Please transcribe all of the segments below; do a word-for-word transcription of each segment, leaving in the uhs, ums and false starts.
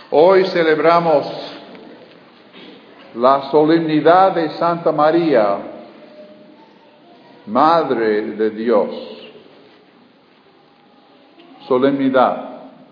Hoy celebramos la solemnidad de Santa María, Madre de Dios. Solemnidad.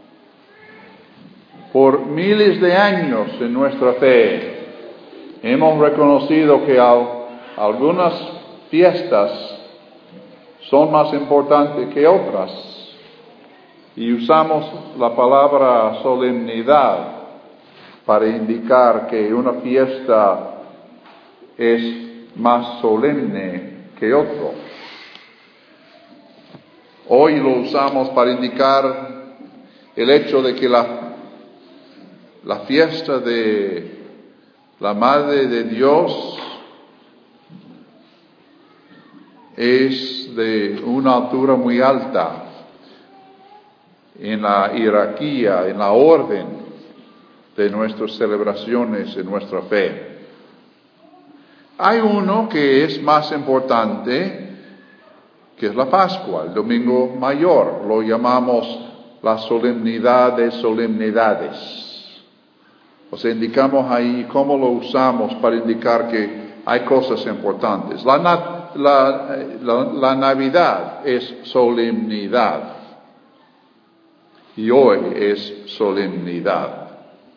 Por miles de años en nuestra fe hemos reconocido que al, algunas fiestas son más importantes que otras y usamos la palabra solemnidad para indicar que una fiesta es más solemne que otro. Hoy lo usamos para indicar el hecho de que la, la fiesta de la Madre de Dios es de una altura muy alta en la jerarquía, en la orden de nuestras celebraciones, en nuestra fe. Hay uno que es más importante, que es la Pascua, el Domingo Mayor. Lo llamamos la solemnidad de solemnidades. O sea, indicamos ahí cómo lo usamos para indicar que hay cosas importantes. La, la, la, la Navidad es solemnidad. Y hoy es solemnidad.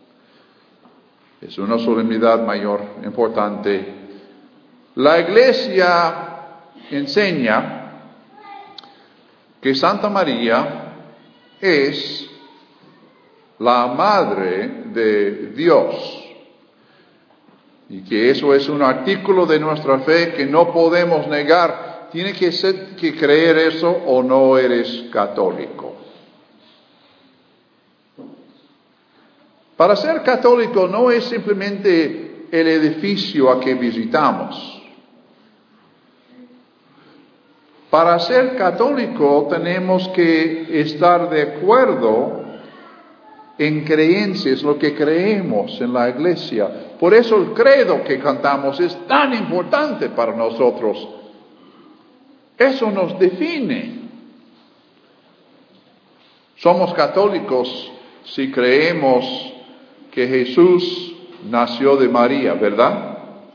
Es una solemnidad mayor, importante. La Iglesia enseña que Santa María es la Madre de Dios. Y que eso es un artículo de nuestra fe que no podemos negar. Tiene que ser, que creer eso o no eres católico. Para ser católico no es simplemente el edificio a que visitamos. Para ser católico tenemos que estar de acuerdo en creencias, lo que creemos en la iglesia. Por eso el credo que cantamos es tan importante para nosotros. Eso nos define. Somos católicos si creemos que Jesús nació de María, ¿verdad?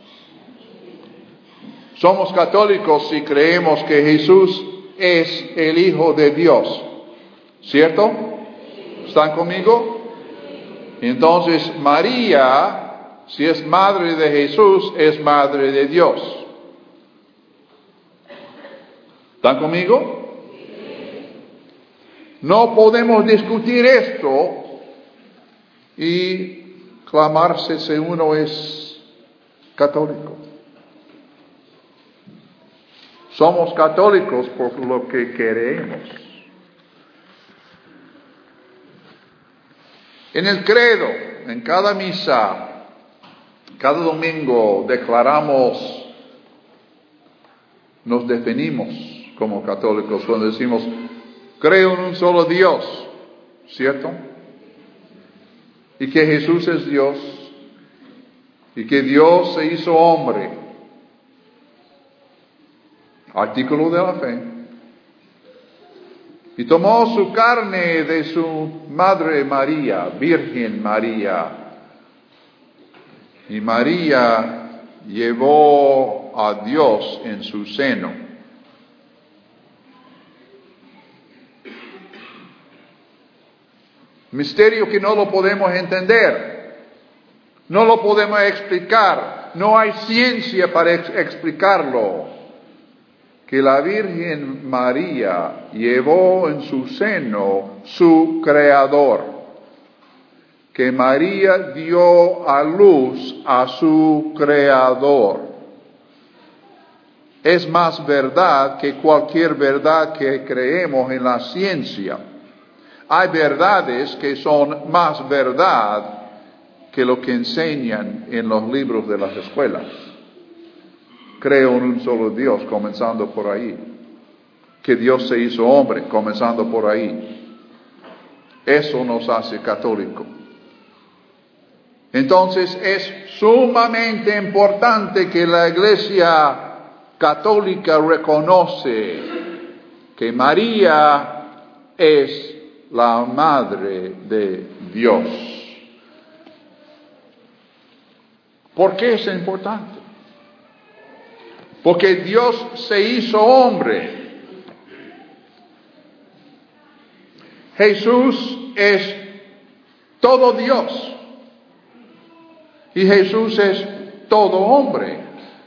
Somos católicos si creemos que Jesús es el Hijo de Dios, ¿cierto? ¿Están conmigo? Entonces María, si es madre de Jesús, es madre de Dios. ¿Están conmigo? No podemos discutir esto y clamarse si uno es católico. Somos católicos por lo que queremos. En el credo, en cada misa, cada domingo declaramos, nos definimos como católicos cuando decimos, creo en un solo Dios, ¿cierto? Y que Jesús es Dios, y que Dios se hizo hombre, artículo de la fe, y tomó su carne de su madre María, Virgen María, y María llevó a Dios en su seno. Misterio que no lo podemos entender, no lo podemos explicar, no hay ciencia para ex- explicarlo. Que la Virgen María llevó en su seno su Creador, que María dio a luz a su Creador. Es más verdad que cualquier verdad que creemos en la ciencia. Hay verdades que son más verdad que lo que enseñan en los libros de las escuelas. Creo en un solo Dios, comenzando por ahí. Que Dios se hizo hombre, comenzando por ahí. Eso nos hace católicos. Entonces es sumamente importante que la Iglesia católica reconoce que María es la Madre de Dios. ¿Por qué es importante? Porque Dios se hizo hombre. Jesús es todo Dios. Y Jesús es todo hombre.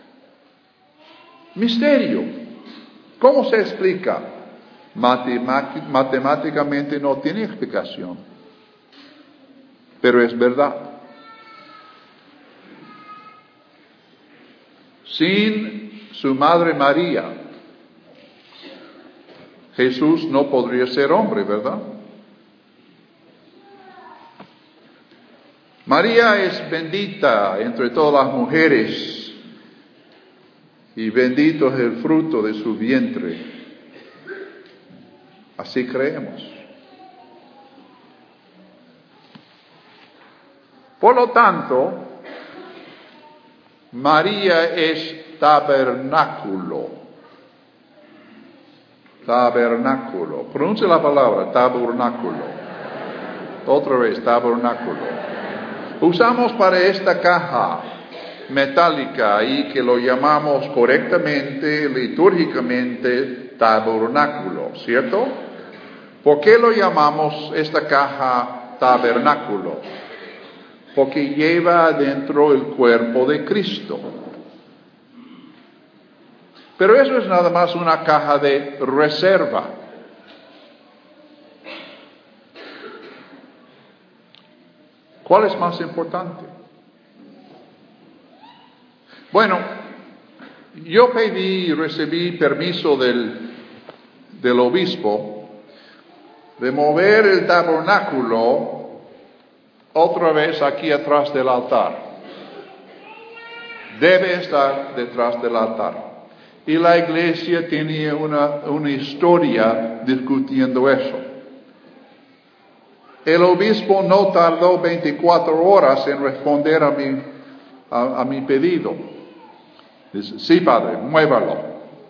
Misterio. ¿Cómo se explica? Matemáticamente no tiene explicación. Pero es verdad. Sin su madre María, Jesús no podría ser hombre, ¿verdad? María es bendita entre todas las mujeres y bendito es el fruto de su vientre. Así creemos. Por lo tanto, María es tabernáculo. Tabernáculo. Pronuncia la palabra, tabernáculo. Otra vez, tabernáculo. Usamos para esta caja metálica y que lo llamamos correctamente, litúrgicamente, tabernáculo, ¿cierto? ¿Por qué lo llamamos esta caja tabernáculo? Porque lleva dentro el cuerpo de Cristo. Pero eso es nada más una caja de reserva. ¿Cuál es más importante? Bueno, yo pedí y recibí permiso del, del obispo de mover el tabernáculo otra vez aquí atrás del altar. Debe estar detrás del altar. Y la iglesia tenía una, una historia discutiendo eso. El obispo no tardó veinticuatro horas en responder a mi, a, a mi pedido. Dice, sí, padre, muévalo.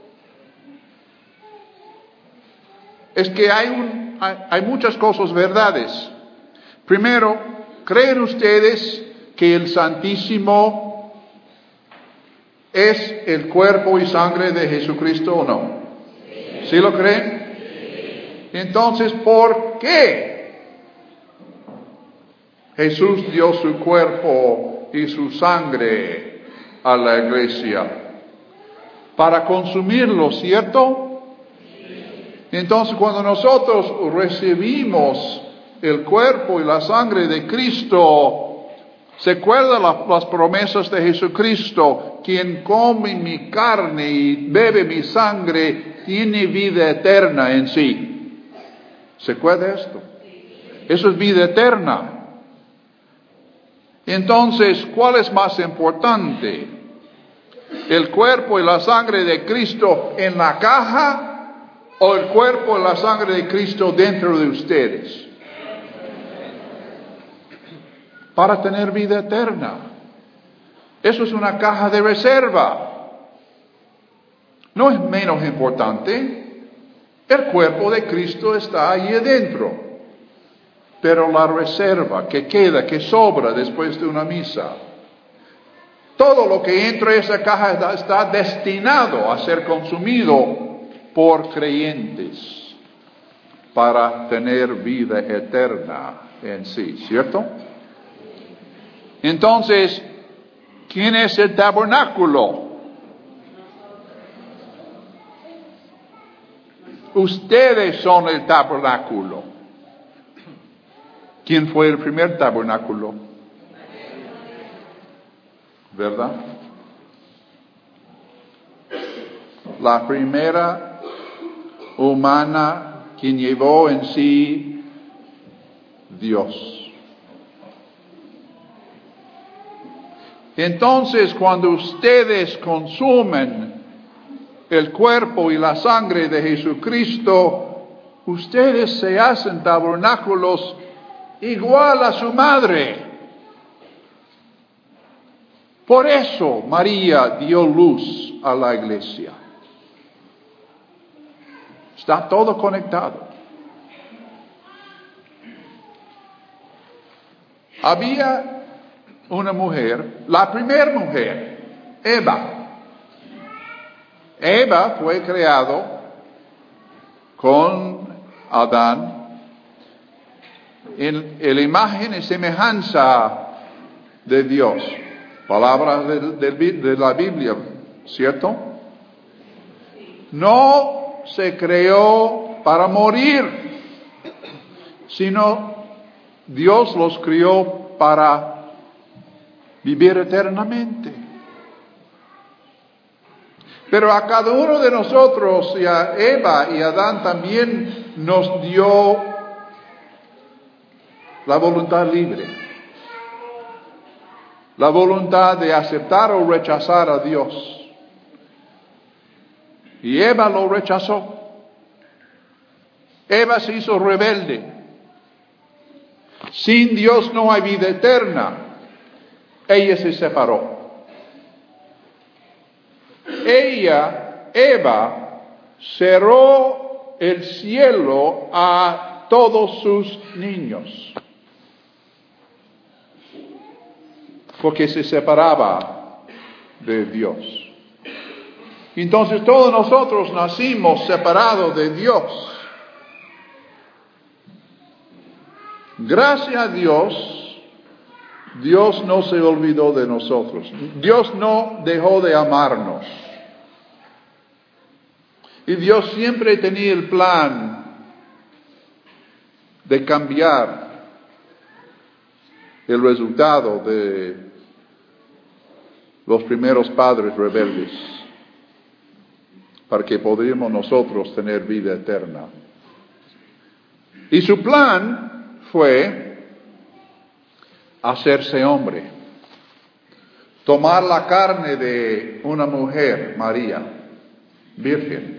Es que hay, un, hay, hay muchas cosas verdades. Primero, ¿creen ustedes que el Santísimo es el cuerpo y sangre de Jesucristo o no? ¿Sí lo creen? Entonces, ¿por qué Jesús dio su cuerpo y su sangre a la iglesia? Para consumirlo, ¿cierto? Entonces, cuando nosotros recibimos el cuerpo y la sangre de Cristo, se acuerdan las, las promesas de Jesucristo: quien come mi carne y bebe mi sangre tiene vida eterna en sí. ¿Se acuerda esto? Eso es vida eterna. Entonces, ¿cuál es más importante? ¿El cuerpo y la sangre de Cristo en la caja o el cuerpo y la sangre de Cristo dentro de ustedes? Para tener vida eterna. Eso es una caja de reserva. No es menos importante. El cuerpo de Cristo está ahí adentro. Pero la reserva que queda, que sobra después de una misa, todo lo que entra en esa caja está destinado a ser consumido por creyentes para tener vida eterna en sí, ¿cierto? Entonces, ¿quién es el tabernáculo? Ustedes son el tabernáculo. ¿Quién fue el primer tabernáculo? ¿Verdad? La primera humana quien llevó en sí Dios. Entonces, cuando ustedes consumen el cuerpo y la sangre de Jesucristo, ustedes se hacen tabernáculos igual a su madre. Por eso María dio luz a la iglesia. Está todo conectado. Había una mujer, la primera mujer, Eva. Eva fue creado con Adán en, en la imagen y semejanza de Dios. Palabras de, de, de la Biblia, ¿cierto? No se creó para morir, sino Dios los crió para vivir eternamente. Pero a cada uno de nosotros, y a Eva y a Adán también nos dio la voluntad libre. La voluntad de aceptar o rechazar a Dios. Y Eva lo rechazó. Eva se hizo rebelde. Sin Dios no hay vida eterna. Ella se separó. Ella, Eva, cerró el cielo a todos sus niños, porque se separaba de Dios. Entonces todos nosotros nacimos separados de Dios. Gracias a Dios, Dios no se olvidó de nosotros. Dios no dejó de amarnos. Y Dios siempre tenía el plan de cambiar el resultado de los primeros padres rebeldes, para que podamos nosotros tener vida eterna. Y su plan fue hacerse hombre, tomar la carne de una mujer, María, virgen.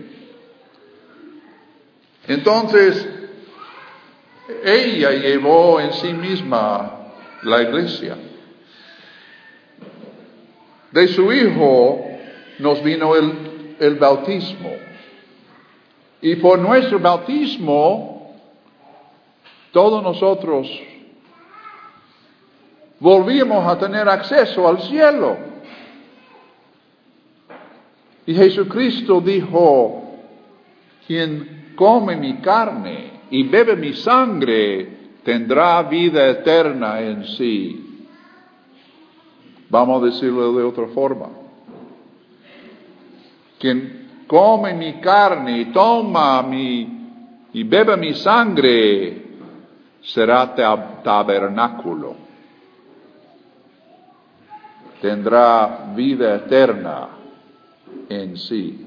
Entonces, ella llevó en sí misma la iglesia. De su hijo nos vino el, el bautismo. Y por nuestro bautismo, todos nosotros volvimos a tener acceso al cielo. Y Jesucristo dijo, quien come mi carne y bebe mi sangre, tendrá vida eterna en sí. Vamos a decirlo de otra forma. Quien come mi carne y toma mi y bebe mi sangre, será tab- tabernáculo. Tendrá vida eterna en sí.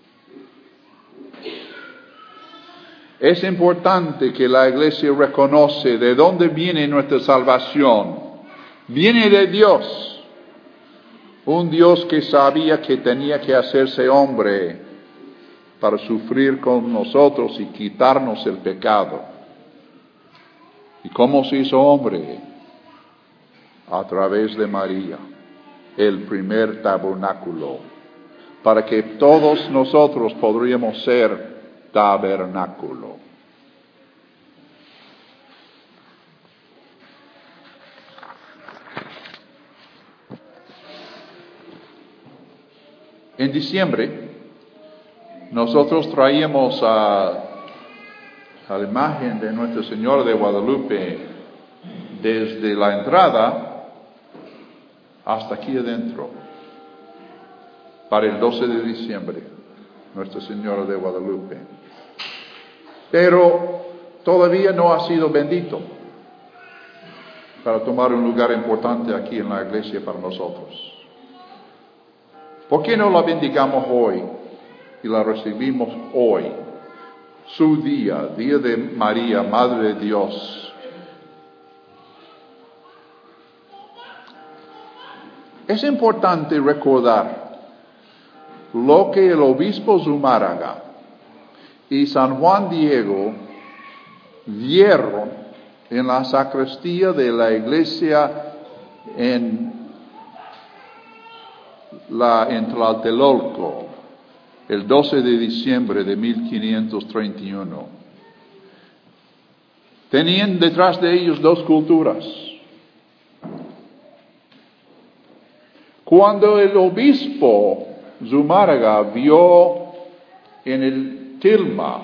Es importante que la iglesia reconoce de dónde viene nuestra salvación. Viene de Dios. Un Dios que sabía que tenía que hacerse hombre para sufrir con nosotros y quitarnos el pecado. ¿Y cómo se hizo hombre? A través de María, el primer tabernáculo, para que todos nosotros podríamos ser tabernáculo. En diciembre, nosotros traíamos a, a la imagen de Nuestra Señora de Guadalupe desde la entrada hasta aquí adentro, para el doce de diciembre, Nuestra Señora de Guadalupe. Pero todavía no ha sido bendito para tomar un lugar importante aquí en la iglesia para nosotros. ¿Por qué no la bendigamos hoy y la recibimos hoy? Su día, día de María, Madre de Dios. Es importante recordar lo que el obispo Zumárraga y San Juan Diego vieron en la sacristía de la iglesia en la en Tlatelolco, el doce de diciembre de mil quinientos treinta y uno. Tenían detrás de ellos dos culturas. Cuando el obispo Zumárraga vio en el tilma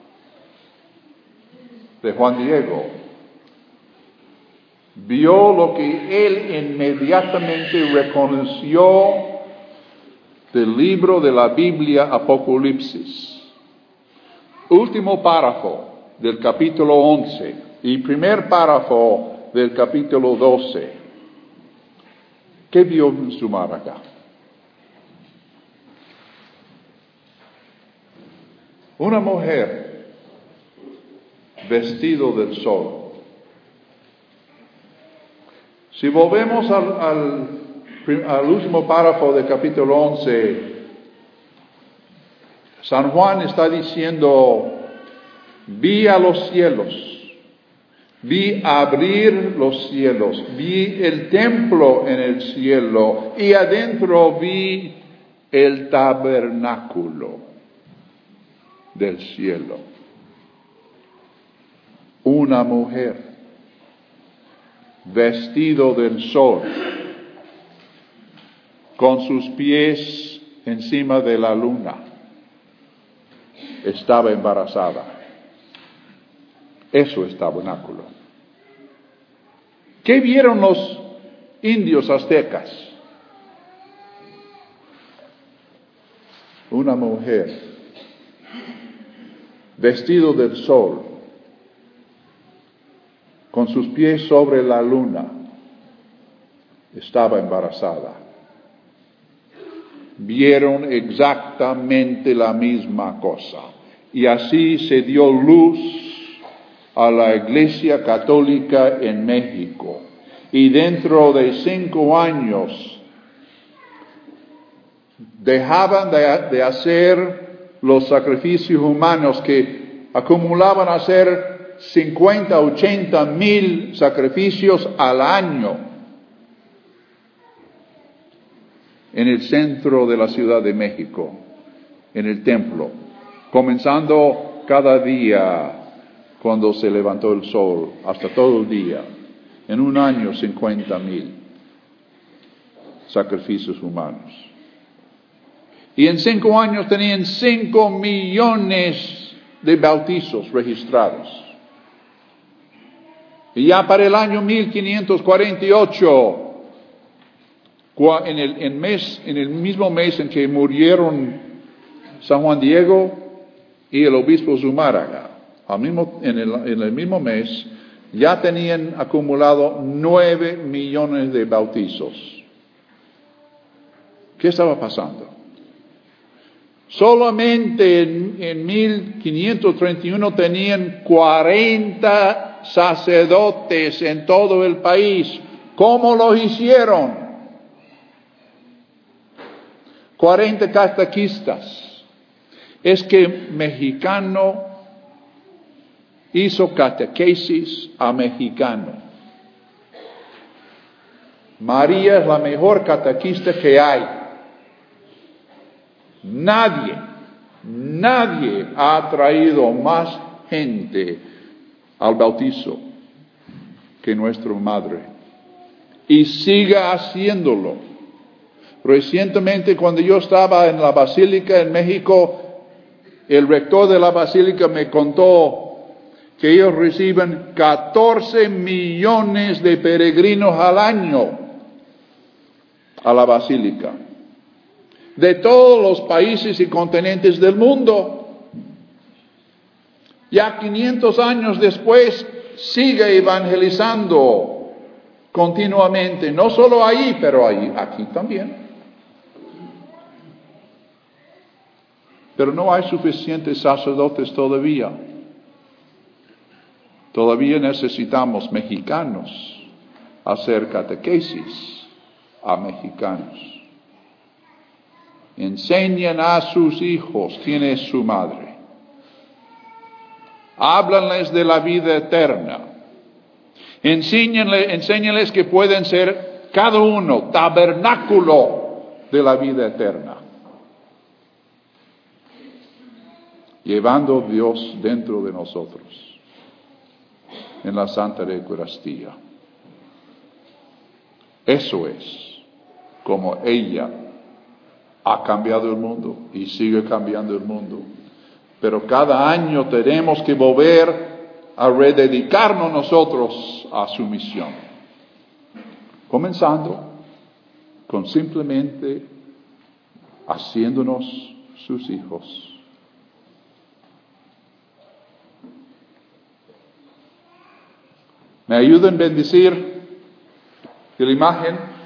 de Juan Diego, vio lo que él inmediatamente reconoció del libro de la Biblia Apocalipsis. Último párrafo del capítulo once y primer párrafo del capítulo doce. ¿Qué vio Zumárraga? Una mujer vestido del sol. Si volvemos al, al, al último párrafo del capítulo once, San Juan está diciendo, vi a los cielos, vi abrir los cielos, vi el templo en el cielo y adentro vi el tabernáculo del cielo. Una mujer vestido del sol, con sus pies encima de la luna, estaba embarazada. Eso es tabernáculo. ¿Qué vieron los indios aztecas? Una mujer vestido del sol, con sus pies sobre la luna, estaba embarazada. Vieron exactamente la misma cosa. Y así se dio luz a la Iglesia Católica en México. Y dentro de cinco años dejaban de, de hacer los sacrificios humanos que acumulaban a hacer cincuenta, ochenta mil sacrificios al año en el centro de la Ciudad de México, en el templo, comenzando cada día cuando se levantó el sol, hasta todo el día. En un año, cincuenta mil sacrificios humanos. Y en cinco años tenían cinco millones de bautizos registrados. Y ya para el año mil quinientos cuarenta y ocho, en el, en mes, en el mismo mes en que murieron San Juan Diego y el obispo Zumárraga, al mismo, en, el, en el mismo mes, ya tenían acumulado nueve millones de bautizos. ¿Qué estaba pasando? Solamente en, en mil quinientos treinta y uno tenían cuarenta sacerdotes en todo el país. ¿Cómo lo hicieron? cuarenta catequistas. Es que mexicano hizo catequesis a mexicano. María es la mejor catequista que hay. Nadie, nadie ha traído más gente al bautizo que nuestra madre. Y siga haciéndolo. Recientemente, cuando yo estaba en la Basílica en México, el rector de la Basílica me contó que ellos reciben catorce millones de peregrinos al año a la Basílica, de todos los países y continentes del mundo. Ya quinientos años después, sigue evangelizando continuamente, no solo ahí, pero ahí, aquí también. Pero no hay suficientes sacerdotes todavía. Todavía necesitamos mexicanos hacer catequesis a mexicanos. Enseñan a sus hijos quién es su madre. Háblanles de la vida eterna. Enséñanles, enséñanles que pueden ser cada uno tabernáculo de la vida eterna. Llevando a Dios dentro de nosotros en la Santa Eucaristía. Eso es como ella ha cambiado el mundo y sigue cambiando el mundo. Pero cada año tenemos que volver a rededicarnos nosotros a su misión. Comenzando con simplemente haciéndonos sus hijos. ¿Me ayudan a bendecir la imagen?